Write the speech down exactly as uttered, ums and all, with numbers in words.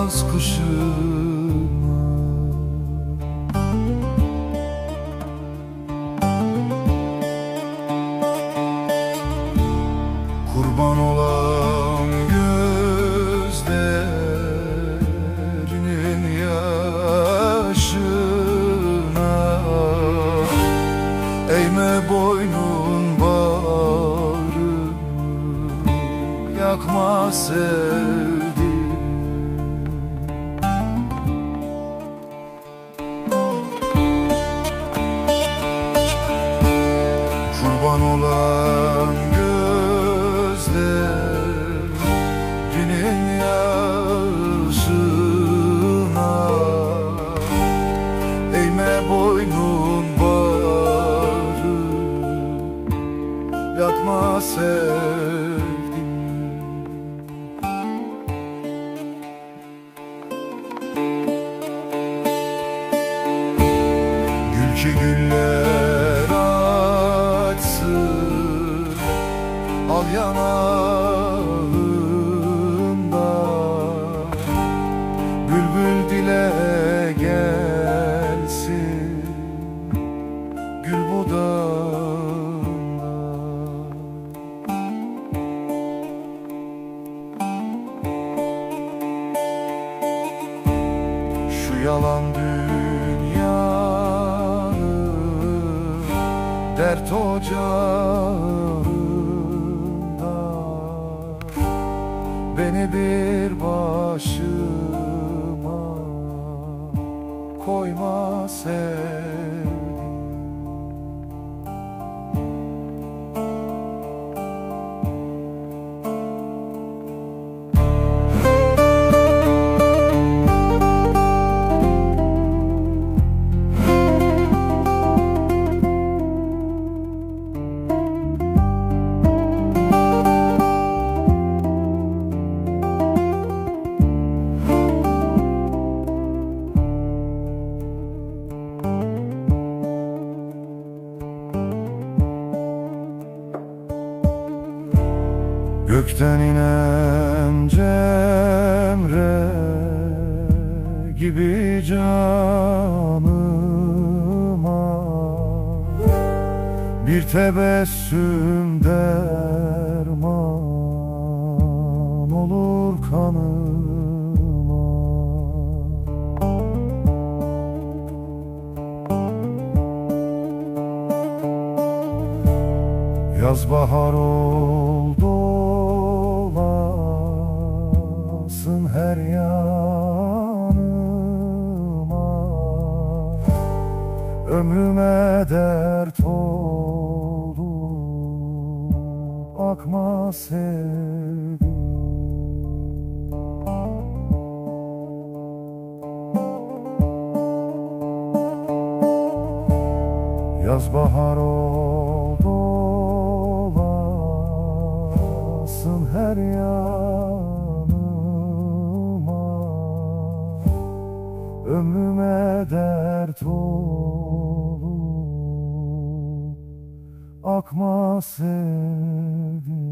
yaz kışıma. Kurban olan gözlerinin yaşına, eğme boynun bağrı, yakma sevdim. Kurban olan gözlerinin yaşına, eğme boynun bağrı, yakma sevdim. Gül ki güller açsın al yanağında, bülbül dile gelsin gül budağında. Şu yalan dünyanın dert ocağında, beni bir başıma koyma sevdim. Gökten inen cemre gibi canıma, bir tebessüm derman olur kanıma. Yaz bahar oldu her yanıma, ömrüme dert oldu akma sevdim. Yaz bahar oldu olasın her yanıma, ömrüme dert olup akma sevdim.